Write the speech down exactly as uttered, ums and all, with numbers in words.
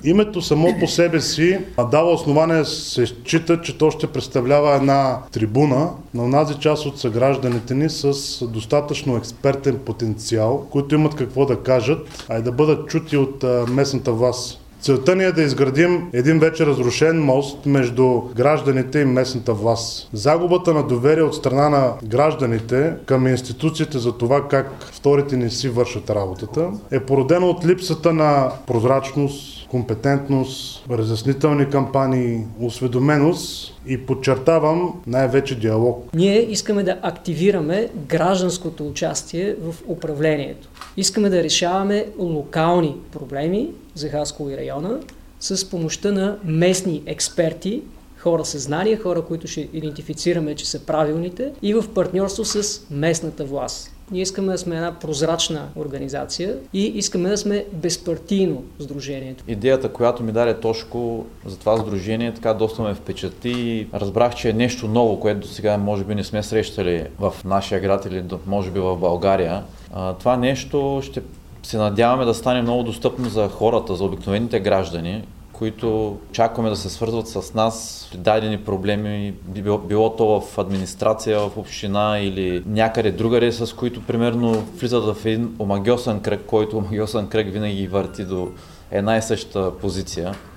Името само по себе си дава основание, се счита, че то ще представлява една трибуна на онази част от съгражданите ни с достатъчно експертен потенциал, които имат какво да кажат, а и да бъдат чути от местната власт. Целта ни е да изградим един вече разрушен мост между гражданите и местната власт. Загубата на доверие от страна на гражданите към институциите за това как вторите не си вършат работата е породено от липсата на прозрачност, компетентност, разяснителни кампании, осведоменост и подчертавам най-вече диалог. Ние искаме да активираме гражданското участие в управлението. Искаме да решаваме локални проблеми за Хасково и района с помощта на местни експерти, хора с знания, хора, които ще идентифицираме, че са правилните, и в партньорство с местната власт. Ние искаме да сме една прозрачна организация и искаме да сме безпартийно сдружението. Идеята, която ми даде Тошко за това сдружение, така доста ме впечатли и разбрах, че е нещо ново, което до сега може би не сме срещали в нашия град или може би в България. Това нещо ще се надяваме да стане много достъпно за хората, за обикновените граждани, които очакваме да се свързват с нас при дадени проблеми, било, било то в администрация, в община или някъде другаде, с които примерно влизат в един омагьосан кръг, който омагьосан кръг винаги върти до една и съща позиция.